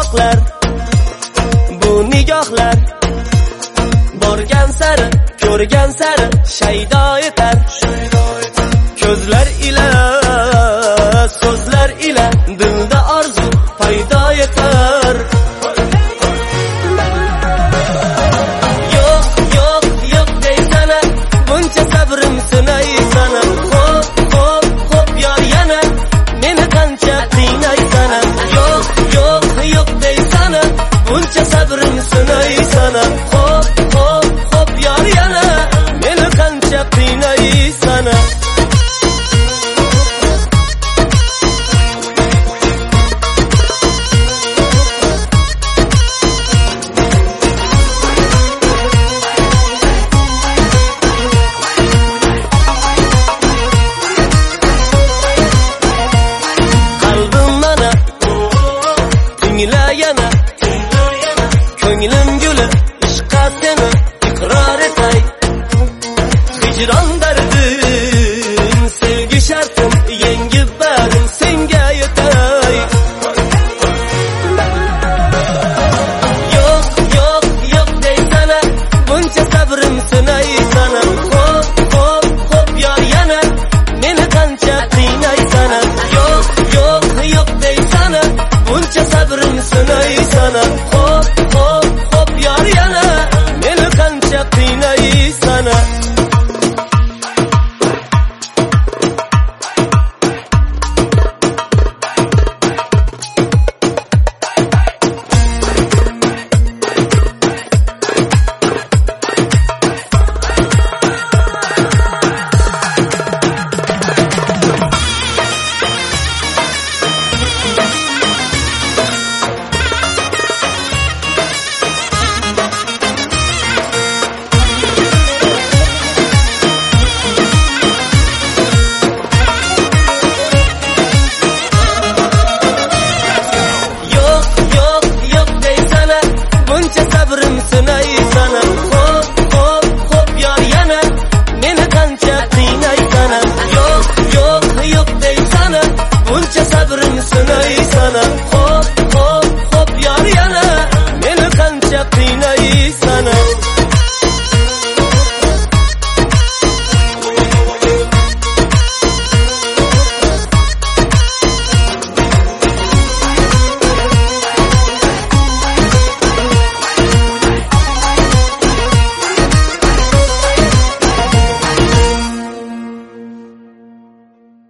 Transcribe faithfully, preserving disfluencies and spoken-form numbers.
qoqlar, bu nigohlar borgan sari, ko'rgan sari shaydo etar. Ko'zlar ila, so'zlar ila dilda orzu paydo etar. Yo'q, yo'q, yo'q deysana, buncha sabrim sinay sana. Xo'p, xo'p, xo'p yor yana, meni qancha qiynaysana. Yo'q, yo'q, yo'q deysana, buncha sabrim sinay sana. Xo'p, xo'p, xo'p yor yana, meni qancha qiynaysana. Yana ko'nglim guli ishqa seni iqror etay. Hijron dardim, sevgi shartim yengib barim senga yetay. Yo'q, yo'q, yo'q deysana, buncha sabrim sinay sana. Xo'p, xo'p, xo'p yor yana, meni qancha qiynaysana. Yo'q, yo'q, yo'q deysana, buncha sabrim sinay sana. Xo'p, xo'p, xo'p yor yana, meni qancha qiynaysana. Buncha sabrim sinay sana.